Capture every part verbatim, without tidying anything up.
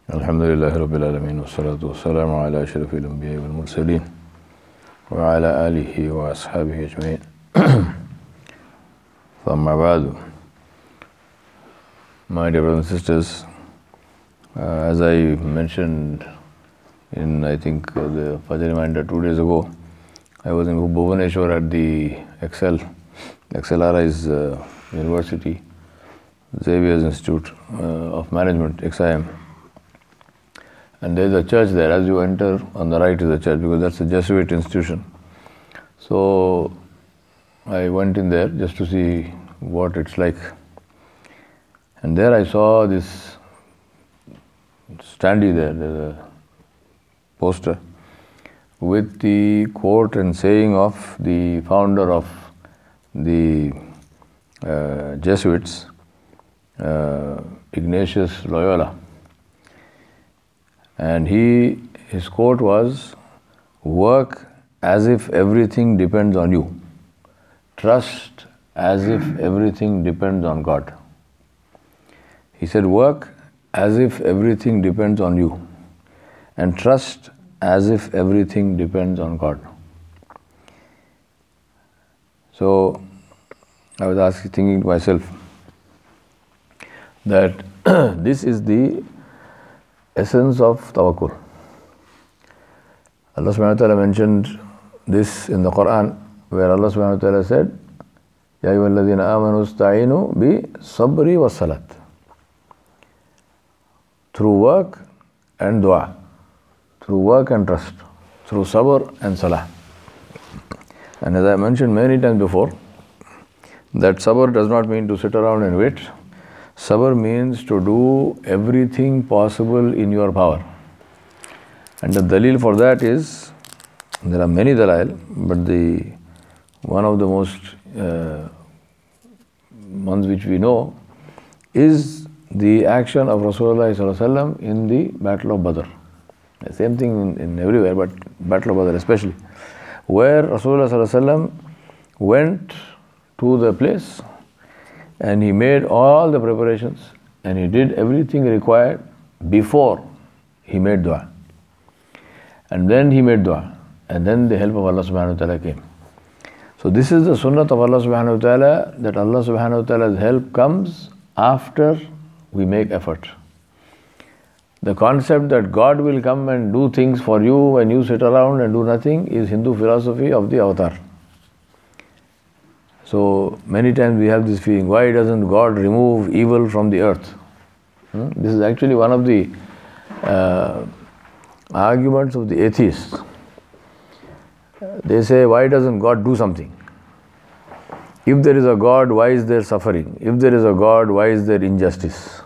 Alhamdulillahi Rabbil Alameen wa salatu wa salamu ala ashrafil anbiya wal mursaleen wa ala alihi wa ashabihi ajma'in. Amma ba'du. My dear brothers and sisters, uh, as I mentioned in I think uh, the Fajr reminder two days ago, I was in Bhubaneswar at the Excel, X L R I's uh, University, Xavier's Institute uh, of Management, X I M. And there is a church there. As you enter, on the right is a church because that's a Jesuit institution. So I went in there just to see what it's like. And there I saw this standee there, there's a poster with the quote and saying of the founder of the uh, Jesuits, uh, Ignatius Loyola. And he, his quote was, "Work as if everything depends on you. Trust as if everything depends on God." He said, work as if everything depends on you and trust as if everything depends on God. So I was asking, thinking to myself that this is the essence of tawakkul. Allah subhanahu wa ta'ala mentioned this in the Quran, where Allah subhanahu wa ta'ala said, Ya ayyuhalladhina amanu ista'inu bi sabri wa salat. Through work and dua, through work and trust, through sabr and salah. And as I mentioned many times before, that sabr does not mean to sit around and wait. Sabr means to do everything possible in your power. And the dalil for that is, there are many dalil, but the one of the most uh, ones which we know is the action of Rasulullah sallallahu alaihi wasallam in the Battle of Badr. The same thing in, in everywhere, but Battle of Badr especially, where Rasulullah sallallahu alaihi wasallam went to the place and he made all the preparations and he did everything required before he made dua. And then he made dua. And then the help of Allah subhanahu wa ta'ala came. So this is the sunnah of Allah subhanahu wa ta'ala, that Allah subhanahu wa ta'ala's help comes after we make effort. The concept that God will come and do things for you when you sit around and do nothing is Hindu philosophy of the avatar. So many times we have this feeling, why doesn't God remove evil from the earth? Hmm? This is actually one of the uh, arguments of the atheists. They say, why doesn't God do something? If there is a God, why is there suffering? If there is a God, why is there injustice?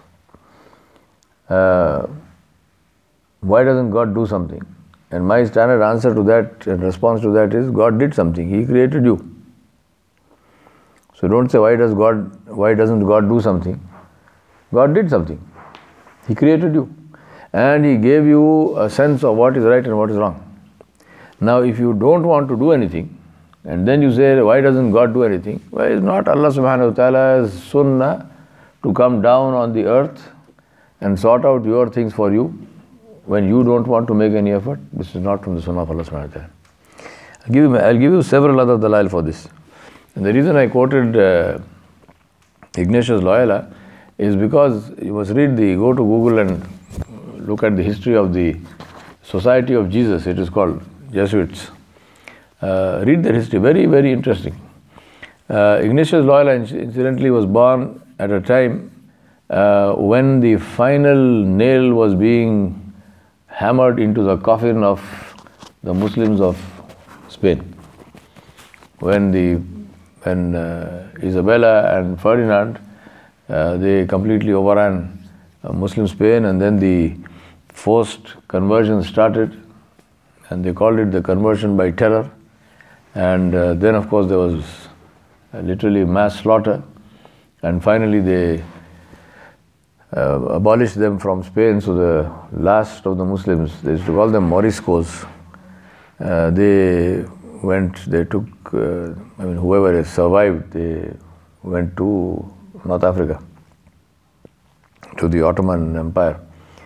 Uh, why doesn't God do something? And my standard answer to that and response to that is, God did something. He created you. So don't say, why does God, why doesn't God do something? God did something. He created you. And He gave you a sense of what is right and what is wrong. Now if you don't want to do anything, and then you say, why doesn't God do anything? Well, it's not Allah subhanahu wa ta'ala's sunnah to come down on the earth and sort out your things for you when you don't want to make any effort. This is not from the sunnah of Allah subhanahu wa ta'ala. I'll give you, I'll give you several other dalil for this. And the reason I quoted uh, Ignatius Loyola is because you must read the, go to Google and look at the history of the Society of Jesus, it is called, Jesuits. Uh, read their history, very, very interesting. Uh, Ignatius Loyola incidentally was born at a time uh, when the final nail was being hammered into the coffin of the Muslims of Spain. When the when uh, Isabella and Ferdinand, uh, they completely overran uh, Muslim Spain, and then the forced conversion started, and they called it the conversion by terror. And uh, then of course there was uh, literally mass slaughter, and finally they uh, abolished them from Spain. So the last of the Muslims, they used to call them Moriscos, uh, they went, they took, uh, I mean, whoever has survived, they went to North Africa, to the Ottoman Empire.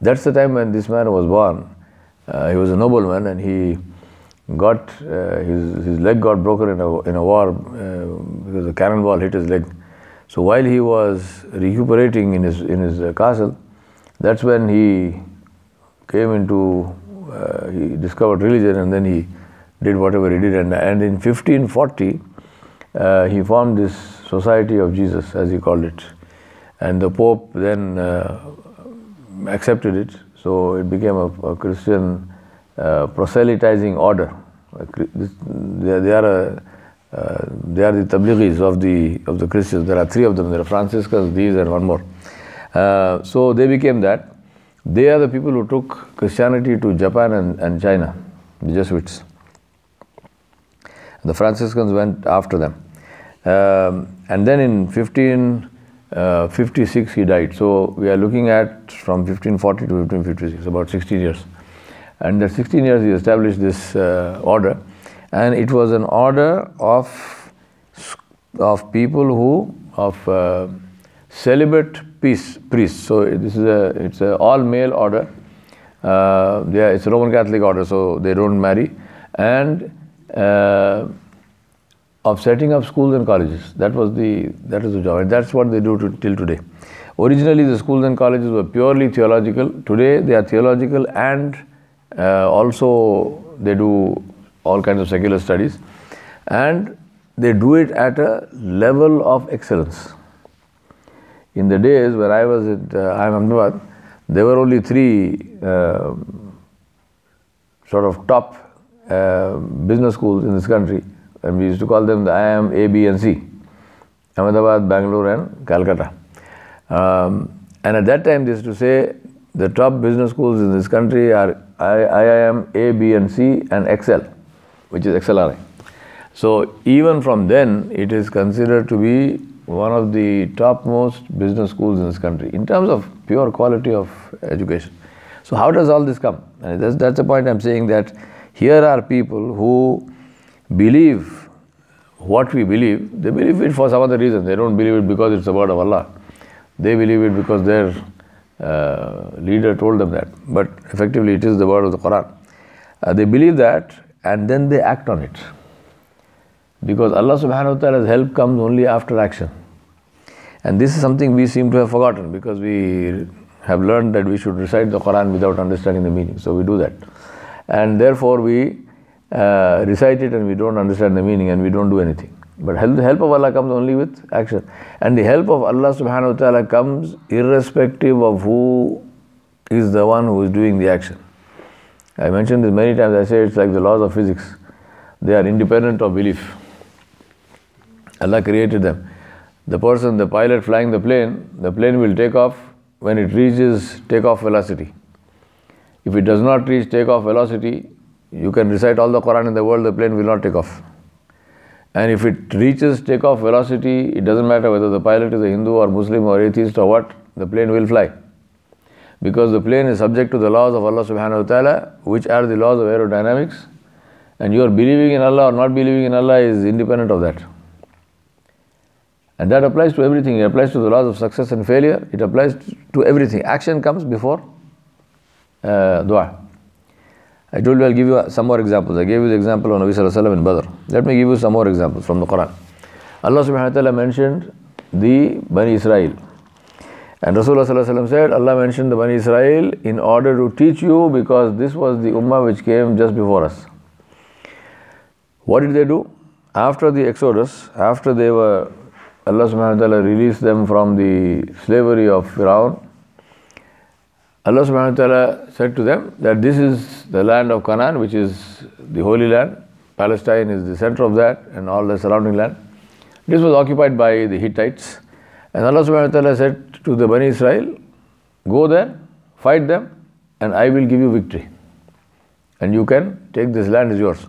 That's the time when this man was born. Uh, he was a nobleman, and he got uh, his his leg got broken in a in a war uh, because a cannonball hit his leg. So while he was recuperating in his in his uh, castle, that's when he came into uh, he discovered religion, and then he did whatever he did. And and in fifteen forty, uh, he formed this Society of Jesus, as he called it, and the Pope then uh, accepted it. So it became a, a Christian uh, proselytizing order. This, they, they are a, uh, they are the Tablighis of the of the Christians. There are three of them. There are Franciscans, these, and one more. Uh, so they became that. They are the people who took Christianity to Japan and, and China, the Jesuits. The Franciscans went after them. Um, and then in fifteen fifty-six he died. So we are looking at from fifteen forty to fifteen fifty-six, about sixteen years. And that sixteen years he established this uh, order, and it was an order of of people who of uh, celibate peace, priests. So this is a it's a all male order. Uh, yeah, it's a Roman Catholic order, so they don't marry, and uh, of setting up schools and colleges. That was the that is the job, and that's what they do to, till today. Originally, the schools and colleges were purely theological. Today, they are theological, and uh, also they do all kinds of secular studies, and they do it at a level of excellence. In the days when I was at uh, I M Ahmedabad, there were only three uh, sort of top uh, business schools in this country. And we used to call them the I I M A, B, and C, Ahmedabad, Bangalore, and Calcutta. Um, and at that time, they used to say the top business schools in this country are I I M A, B, and C, and Excel, which is X L R I. So even from then, it is considered to be one of the topmost business schools in this country in terms of pure quality of education. So how does all this come? And that's, that's the point I'm saying, that here are people who believe what we believe. They believe it for some other reason. They don't believe it because it's the word of Allah. They believe it because their uh, leader told them that. But effectively, it is the word of the Quran. Uh, they believe that, and then they act on it. Because Allah subhanahu wa ta'ala's help comes only after action. And this is something we seem to have forgotten, because we have learned that we should recite the Quran without understanding the meaning. So we do that. And therefore we Uh, recite it and we don't understand the meaning and we don't do anything. But help, the help of Allah comes only with action. And the help of Allah subhanahu wa ta'ala comes irrespective of who is the one who is doing the action. I mentioned this many times. I say it's like the laws of physics. They are independent of belief. Allah created them. The person, the pilot flying the plane, the plane will take off when it reaches takeoff velocity. If it does not reach takeoff velocity, you can recite all the Quran in the world, the plane will not take off. And if it reaches takeoff velocity, it doesn't matter whether the pilot is a Hindu or Muslim or atheist or what, the plane will fly. Because the plane is subject to the laws of Allah subhanahu wa ta'ala, which are the laws of aerodynamics, and your believing in Allah or not believing in Allah is independent of that. And that applies to everything. It applies to the laws of success and failure. It applies to everything. Action comes before uh, dua. I told you I'll give you some more examples. I gave you the example of Nabi Sallallahu Alaihi Wasallam in Badr. Let me give you some more examples from the Quran. Allah subhanahu wa ta'ala mentioned the Bani Israel. And Rasulullah Sallallahu Alaihi Wasallam said, Allah mentioned the Bani Israel in order to teach you, because this was the ummah which came just before us. What did they do? After the Exodus, after they were, Allah subhanahu wa ta'ala released them from the slavery of Fir'aun, Allah subhanahu wa ta'ala said to them that this is the land of Canaan, which is the Holy Land. Palestine is the center of that and all the surrounding land. This was occupied by the Hittites. And Allah subhanahu wa ta'ala said to the Bani Israel, go there, fight them, and I will give you victory. And you can take this land as yours.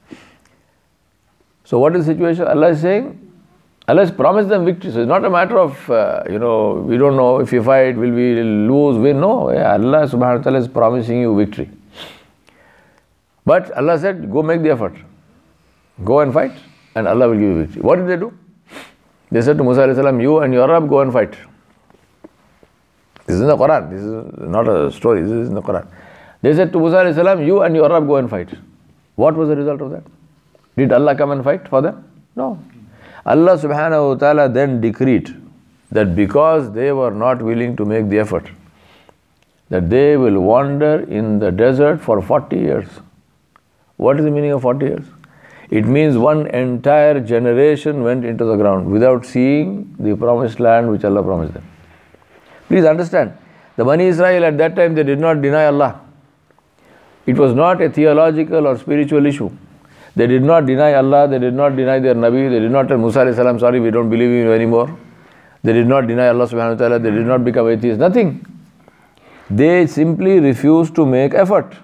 So what is the situation? Allah is saying, Allah has promised them victory. So it's not a matter of, uh, you know, we don't know if you fight, will we lose, win. No, yeah, Allah subhanahu wa ta'ala is promising you victory. But Allah said, go make the effort. Go and fight, and Allah will give you victory. What did they do? They said to Musa alayhi salam, you and your Rabb go and fight. This is in the Quran. This is not a story. This is in the Quran. They said to Musa alayhi salam, you and your Rabb go and fight. What was the result of that? Did Allah come and fight for them? No. Allah subhanahu wa ta'ala then decreed that because they were not willing to make the effort, that they will wander in the desert for forty years. What is the meaning of forty years? It means one entire generation went into the ground without seeing the promised land which Allah promised them. Please understand, the Bani Israel at that time, they did not deny Allah. It was not a theological or spiritual issue. They did not deny Allah, they did not deny their Nabi, they did not tell Musa alayhi salam, sorry, we don't believe in you anymore. They did not deny Allah subhanahu wa ta'ala, they did not become atheists, nothing. They simply refused to make effort.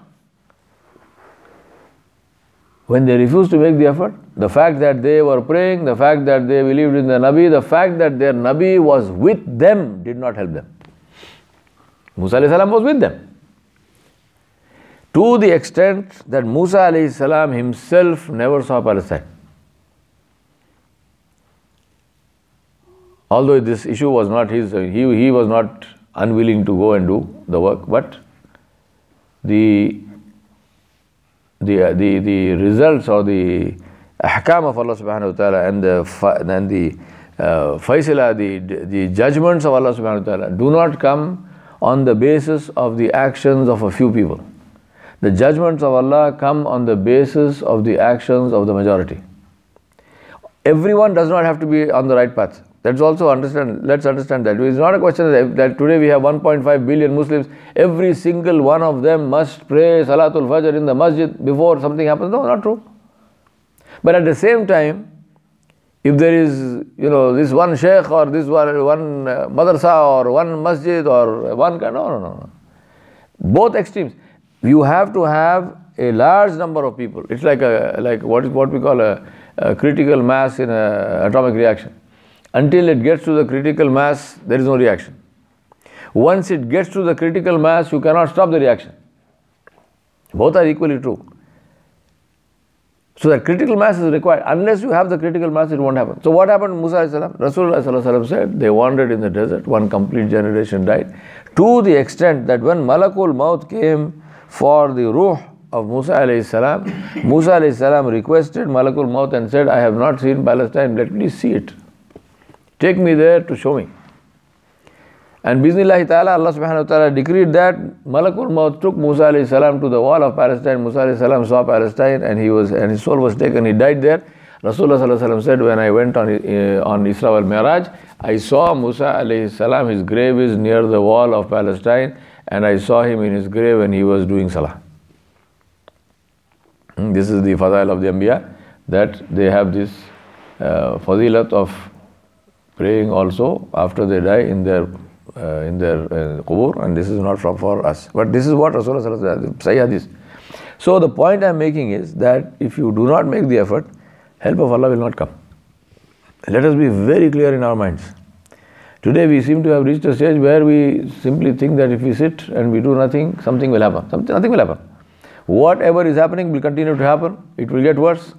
When they refused to make the effort, the fact that they were praying, the fact that they believed in the Nabi, the fact that their Nabi was with them did not help them. Musa alayhi salam was with them. To the extent that Musa alayhi salam himself never saw Palestine. Although this issue was not his, he, he was not unwilling to go and do the work, but the the the, the results or the ahkam of Allah subhanahu wa ta'ala and the and the uh, faisala, the, the judgments of Allah subhanahu wa ta'ala do not come on the basis of the actions of a few people. The judgments of Allah come on the basis of the actions of the majority. Everyone does not have to be on the right path. Let's also understand, let's understand that. It's not a question that, that today we have one point five billion Muslims, every single one of them must pray Salatul Fajr in the masjid before something happens. No, not true. But at the same time, if there is, you know, this one sheikh or this one, one uh, madrasa or one masjid or one, no, no, no, no. Both extremes. You have to have a large number of people. It's like a like what is what we call a, a critical mass in an atomic reaction. Until it gets to the critical mass, there is no reaction. Once it gets to the critical mass, you cannot stop the reaction. Both are equally true. So that critical mass is required. Unless you have the critical mass, it won't happen. So what happened to Musa alayhi salam? Rasulullah sallallahu alaihi wasallam said, they wandered in the desert, one complete generation died, to the extent that when Malakul Maut came for the ruh of Musa alayhi salam, Musa alayhi salam requested Malakul Maut and said, I have not seen Palestine, let me see it. Take me there to show me. And Bismillah ta'ala, Allah subhanahu wa ta'ala decreed that Malakul Maut took Musa alayhi salam to the wall of Palestine. Musa alayhi salam saw Palestine and he was and his soul was taken, he died there. Rasulullah sallallahu alaihi wasallam said, when I went on, uh, on Isra wal Mi'raj, I saw Musa alayhi salam, his grave is near the wall of Palestine, and I saw him in his grave when he was doing salah. This is the fadail of the Anbiya, that they have this uh, fadilat of praying also after they die in their uh, in their uh, qubur, and this is not from for us. But this is what Rasulullah sallallahu alaihi wasallam said, Sahih hadith. So the point I am making is that if you do not make the effort, help of Allah will not come. Let us be very clear in our minds. Today we seem to have reached a stage where we simply think that if we sit and we do nothing, something will happen. Something, nothing will happen. Whatever is happening will continue to happen. It will get worse.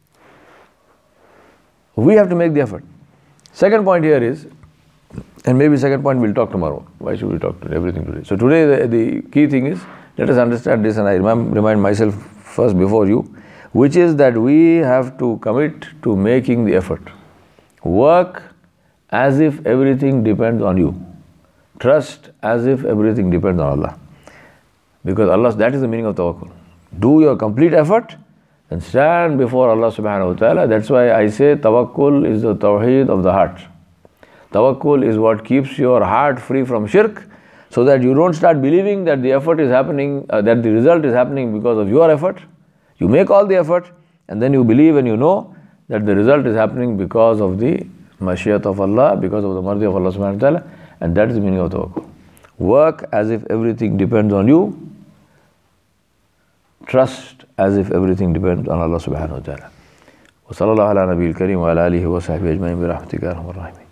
We have to make the effort. Second point here is, and maybe second point we'll talk tomorrow. Why should we talk to everything today? So today the, the key thing is, let us understand this, and I remind, remind myself first before you, which is that we have to commit to making the effort. Work as if everything depends on you. Trust as if everything depends on Allah. Because Allah, that is the meaning of tawakkul. Do your complete effort and stand before Allah subhanahu wa ta'ala. That's why I say tawakkul is the tawheed of the heart. Tawakkul is what keeps your heart free from shirk, so that you don't start believing that the effort is happening, uh, that the result is happening because of your effort. You make all the effort and then you believe and you know that the result is happening because of the mashiat of Allah, because of the mercy of Allah subhanahu wa ta'ala, and that is the meaning of tawakkul. Work as if everything depends on you. Trust as if everything depends on Allah subhanahu wa ta'ala. Wa sallallahu ala nabiyil kareem wa ala alihi wa sahbihi ajma'in bi rahmatika ya arhamar rahimin.